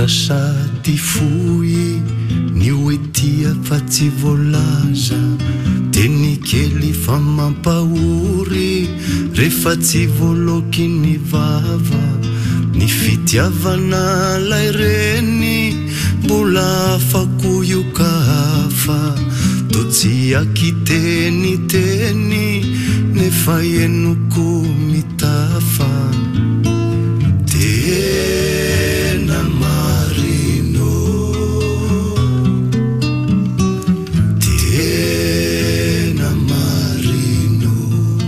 tsotra sady fohy ny oetia fa tsy voalaza teny kely fa mampahory rehefa tsy voaloky ny vava ny fitiavana lay reny mbola afako ioka hafa to tsy akiteny teny nefa enoko mitafa tena marino tena marino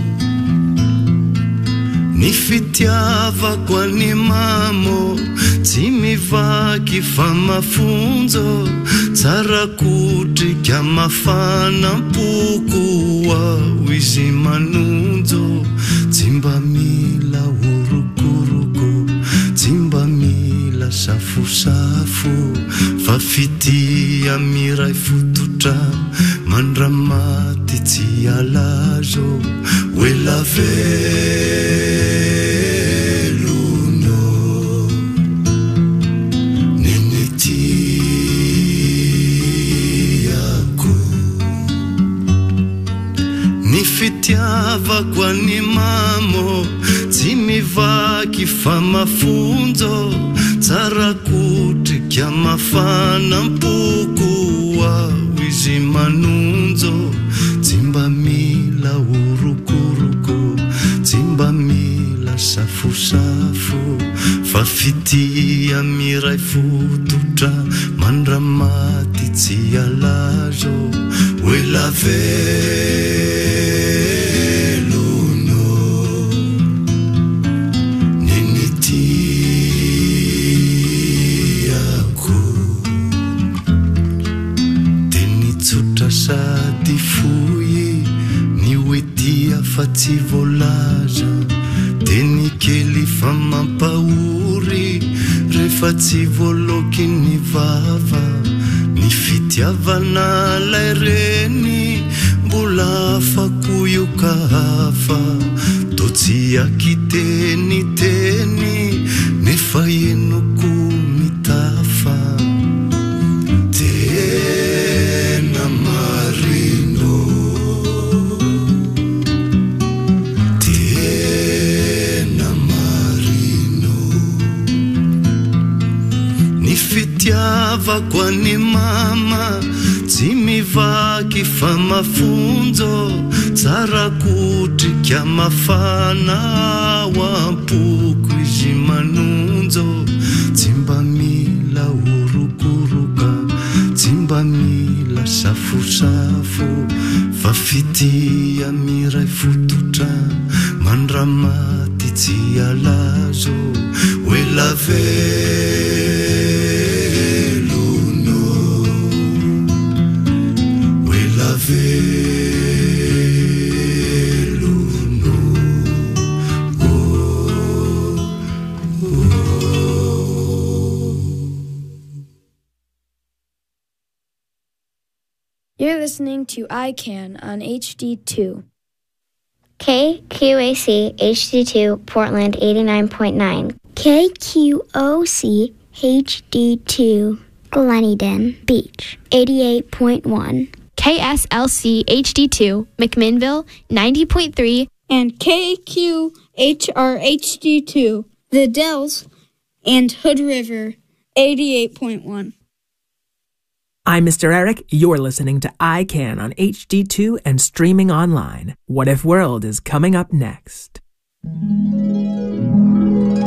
ny fitiavako any mamo tsy mivaky fa mafonjo tsara kotrika mafana mpoko ao izy manonjo tsy mba mila orokoroko tsy mba mila safosafo fa fitia miray fototra mandramaty tsy alazo oelavelono nenetiako ny fitiavako any mamo tsy mivaky fa mafonjo tsara kotrika mafana mpoko ao izy manonjo tsy mba mila orokoroko tsy mba mila safosafo fa fitia miray fototra mandramaty tsy alazo oelavelono nenetiako teny tsotra sady fohy ny oetia fa tsy voalaza teny kely fa mampahory rehefa tsy voaloky ny vava ny fitiavana lay reny mbola afako ioka hafa to tsy akiteny teny nefa enoko mitafa tena marino tena marino ny fitiavako any mama tsy mivaky fa mafonjo tsara kotrika mafana ao ampoko izy manonjo tsy mba mila orokoroka tsy mba mila safosafo fa fitia miray fototra mandramaty tsy alazo oelavelono oelavelono You're listening to ICANN on HD2. KQAC HD2 Portland 89.9. KQOC HD2 Gleneden Beach 88.1. KSLC HD2 McMinnville 90.3. And KQHR HD2 The Dells and Hood River 88.1. I'm Mr. Eric. You're listening to ICANN on HD2 and streaming online. What If World is coming up next.